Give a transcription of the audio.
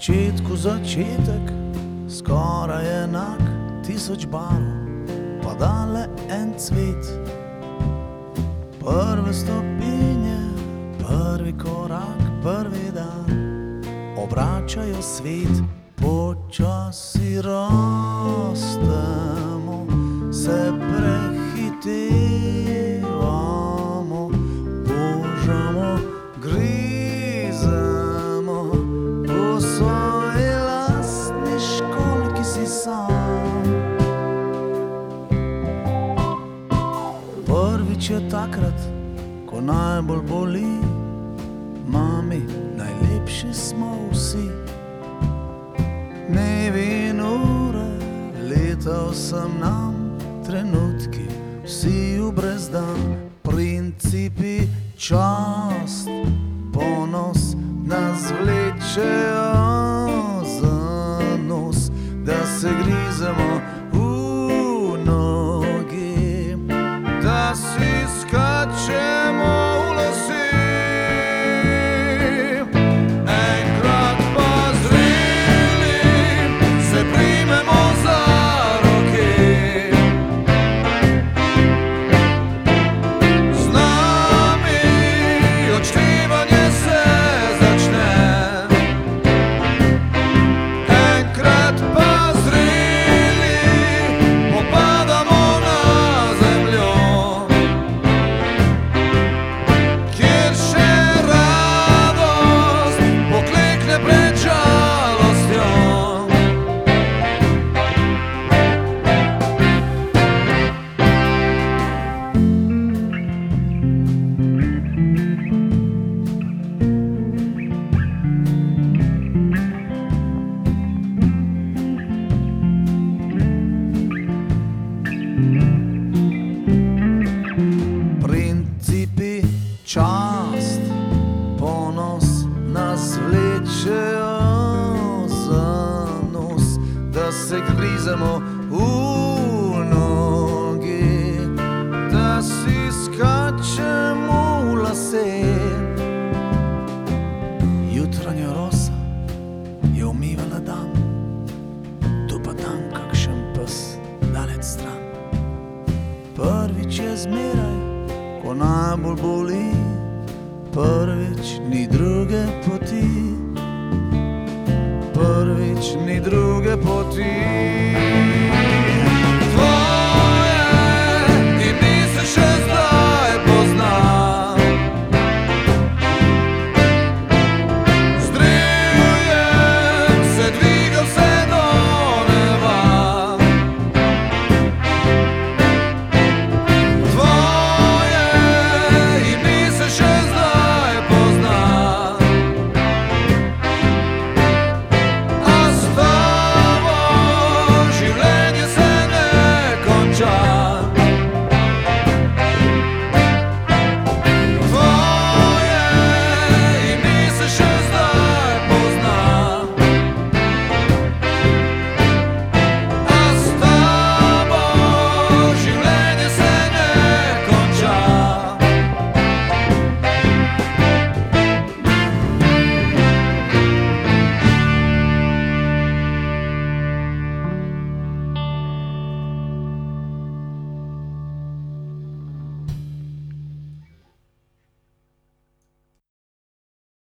začetku začetek, skoraj enak 1000 barv, pa dale en cvet. Prve stopinje, prvi korak, prvi dan, obračajo svet. Počasi rastemo, se prehitevamo, božamo, grizemo po svoji lastni školjki si sam. Prvič je takrat, ko najbolj boli, mami, najlepši smo vsi. Dnevi in ure, leta vsem nam, trenutki, vsi v brezdan, principi, čast, ponos nas vlečejo za nos, da se grizemo v nogi, da si skačemo v lase. Čast, ponos nas vlečejo za nos, da se grizemo v nogi, da si skačemo v lase. Jutranja rosa je umivala dan, tu pa tam kakšen pes dalec stran. Prvič je zmeraj, ko najbolj boli, prvič ni